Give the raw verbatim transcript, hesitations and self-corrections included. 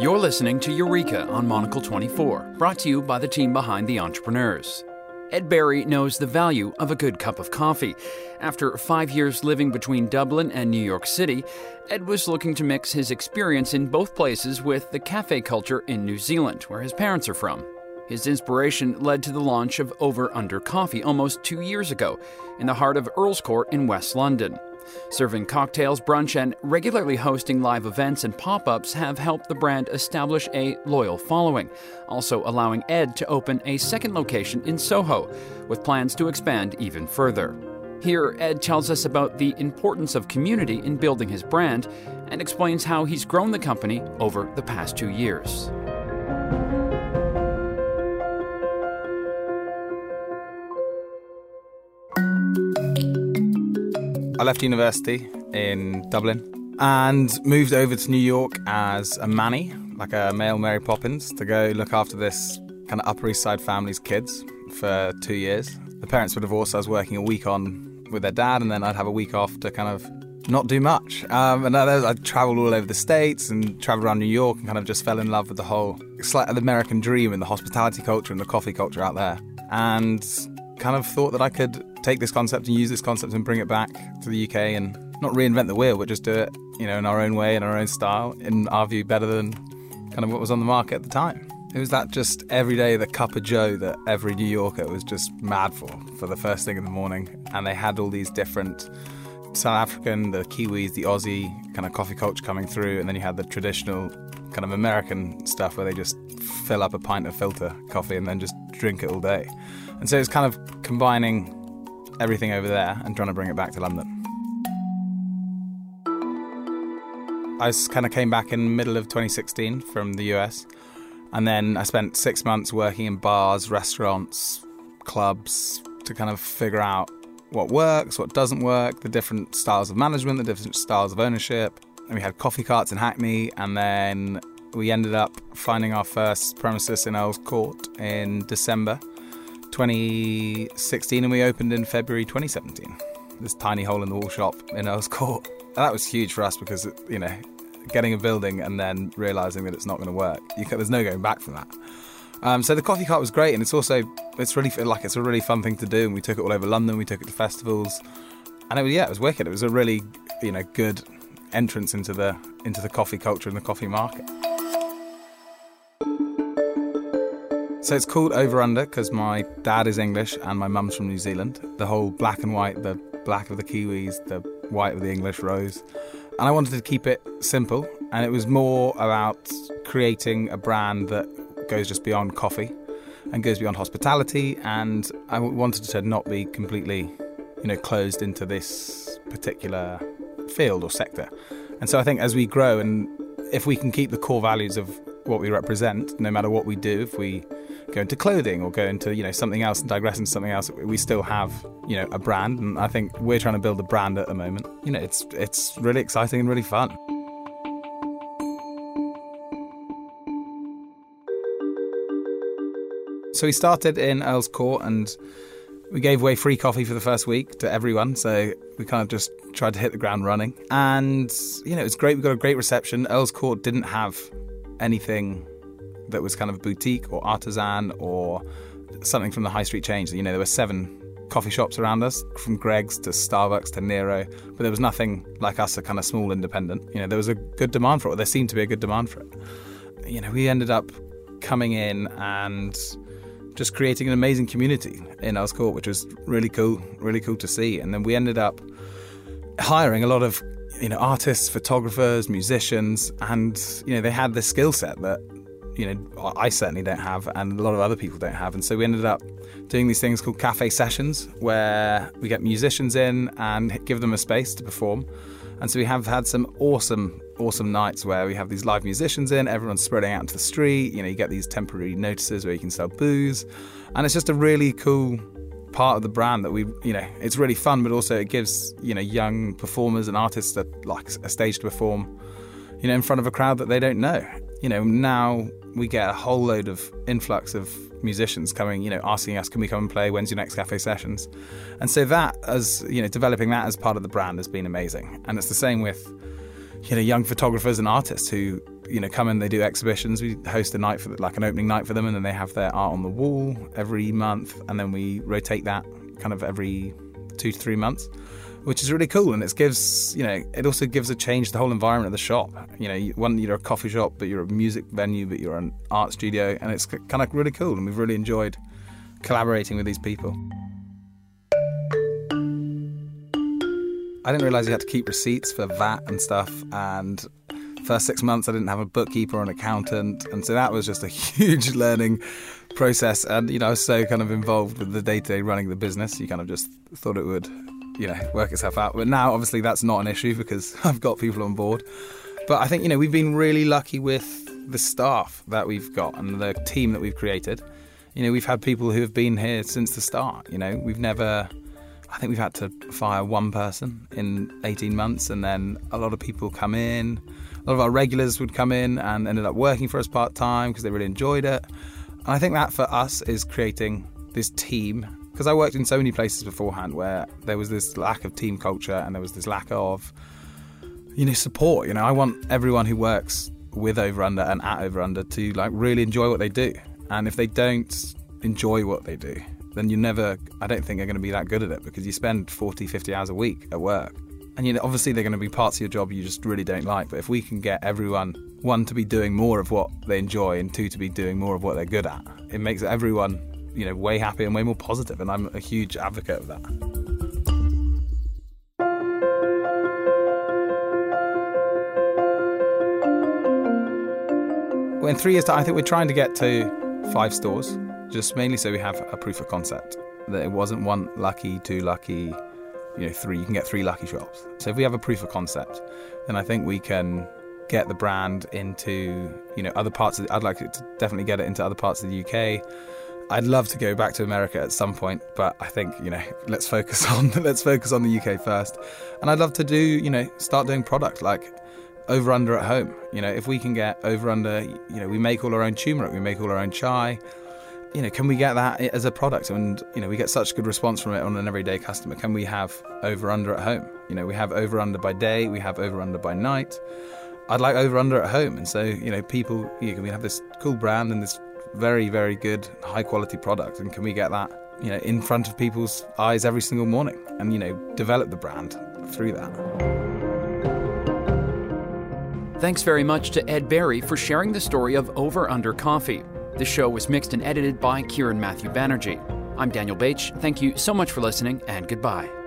You're listening to Eureka on Monocle twenty-four, brought to you by the team behind The Entrepreneurs. Ed Berry knows the value of a good cup of coffee. After five years living between Dublin and New York City, Ed was looking to mix his experience in both places with the cafe culture in New Zealand, where his parents are from. His inspiration led to the launch of Over Under Coffee almost two years ago, in the heart of Earls Court in West London. Serving cocktails, brunch, and regularly hosting live events and pop-ups have helped the brand establish a loyal following, also allowing Ed to open a second location in Soho, with plans to expand even further. Here, Ed tells us about the importance of community in building his brand and explains how he's grown the company over the past two years. I left university in Dublin and moved over to New York as a manny, like a male Mary Poppins, to go look after this kind of Upper East Side family's kids for two years. The parents were divorced, so I was working a week on with their dad, and then I'd have a week off to kind of not do much. Um, and I, I travelled all over the States and travelled around New York and kind of just fell in love with the whole, it's like the American dream and the hospitality culture and the coffee culture out there. And kind of thought that I could take this concept and use this concept and bring it back to the U K and not reinvent the wheel, but just do it, you know, in our own way, in our own style, in our view, better than kind of what was on the market at the time. It was that just every day, the cup of joe that every New Yorker was just mad for, for the first thing in the morning. And they had all these different South African, the Kiwis, the Aussie kind of coffee culture coming through. And then you had the traditional kind of American stuff where they just fill up a pint of filter coffee and then just drink it all day. And so it's kind of combining everything over there and trying to bring it back to London. I kind of came back in the middle of twenty sixteen from the U S, and then I spent six months working in bars, restaurants, clubs to kind of figure out what works, what doesn't work, the different styles of management, the different styles of ownership. And we had coffee carts in Hackney, and then we ended up finding our first premises in Earls Court in December twenty sixteen, and we opened in February twenty seventeen. This tiny hole in the wall shop in Earls Court. And that was huge for us because, you know, getting a building and then realising that it's not going to work, you can, there's no going back from that. Um, so the coffee cart was great, and it's also, it's really like it's a really fun thing to do, and we took it all over London, we took it to festivals, and it was, yeah, it was wicked. It was a really, you know, good entrance into the into the coffee culture and the coffee market. So it's called Over Under because my dad is English and my mum's from New Zealand. The whole black and white, the black of the Kiwis, the white of the English rose. And I wanted to keep it simple, and it was more about creating a brand that goes just beyond coffee and goes beyond hospitality, and I wanted to not be completely, you know, closed into this particular field or sector. And so I think as we grow, and if we can keep the core values of what we represent, no matter what we do, if we go into clothing or go into, you know, something else and digress into something else, we still have, you know, a brand. And I think we're trying to build a brand at the moment. You know, it's it's really exciting and really fun. So we started in Earls Court and we gave away free coffee for the first week to everyone. So we kind of just tried to hit the ground running. And, you know, it was great. We got a great reception. Earls Court didn't have anything that was kind of boutique or artisan or something from the high street chains. You know, there were seven coffee shops around us, from Greggs to Starbucks to Nero, but there was nothing like us, a kind of small independent. You know, there was a good demand for it. There seemed to be a good demand for it. You know, we ended up coming in and just creating an amazing community in Earls Court, which was really cool, really cool to see. And then we ended up hiring a lot of, you know, artists, photographers, musicians, and, you know, they had this skill set that, you know, I certainly don't have and a lot of other people don't have. And so we ended up doing these things called cafe sessions where we get musicians in and give them a space to perform. And so we have had some awesome, awesome nights where we have these live musicians in, everyone's spreading out into the street, you know, you get these temporary notices where you can sell booze. And it's just a really cool part of the brand that we, you know, it's really fun, but also it gives, you know, young performers and artists a, like a stage to perform, you know, in front of a crowd that they don't know. You know, now we get a whole load of influx of musicians coming, you know, asking us, can we come and play? When's your next cafe sessions? And so that, as, you know, developing that as part of the brand has been amazing. And it's the same with you know, young photographers and artists who, you know, come in, they do exhibitions. We host a night for like an opening night for them, and then they have their art on the wall every month, and then we rotate that kind of every two to three months, which is really cool. And it gives, you know, it also gives a change to the whole environment of the shop. You know, you, one, you're a coffee shop, but you're a music venue, but you're an art studio, and it's kind of really cool. And we've really enjoyed collaborating with these people. I didn't realise you had to keep receipts for V A T and stuff, and first six months I didn't have a bookkeeper or an accountant, and so that was just a huge learning process. And, you know, I was so kind of involved with the day-to-day running of the business, you kind of just thought it would, you know, work itself out. But now, obviously, that's not an issue because I've got people on board. But I think, you know, we've been really lucky with the staff that we've got and the team that we've created. You know, we've had people who have been here since the start. You know, we've never... I think we've had to fire one person in eighteen months, and then a lot of people come in. A lot of our regulars would come in and ended up working for us part-time because they really enjoyed it. And I think that for us is creating this team, because I worked in so many places beforehand where there was this lack of team culture and there was this lack of, you know, support. You know, I want everyone who works with Over Under and at Over Under to like really enjoy what they do. And if they don't enjoy what they do, then you never, I don't think, are going to be that good at it, because you spend forty, fifty hours a week at work. And, you know, obviously there are going to be parts of your job you just really don't like. But if we can get everyone, one, to be doing more of what they enjoy, and two, to be doing more of what they're good at, it makes everyone, you know, way happier and way more positive. And I'm a huge advocate of that. Well, in three years' time, I think we're trying to get to five stores. Just mainly so we have a proof of concept, that it wasn't one lucky, two lucky, you know, three. You can get three lucky shops. So if we have a proof of concept, then I think we can get the brand into, you know, other parts of the, I'd like to definitely get it into other parts of the U K. I'd love to go back to America at some point, but I think, you know, let's focus on let's focus on the U K first. And I'd love to do, you know, start doing product like Over Under at home. You know, if we can get Over Under, you know, we make all our own turmeric, we make all our own chai. You know, can we get that as a product? And, you know, we get such good response from it on an everyday customer. Can we have Over Under at home? You know, we have Over Under by day, we have Over Under by night. I'd like Over Under at home. And so, you know, people, you know, we have this cool brand and this very, very good, high quality product. And can we get that, you know, in front of people's eyes every single morning and, you know, develop the brand through that? Thanks very much to Ed Berry for sharing the story of Over Under Coffee. The show was mixed and edited by Kieran Matthew Banerjee. I'm Daniel Bache. Thank you so much for listening, and goodbye.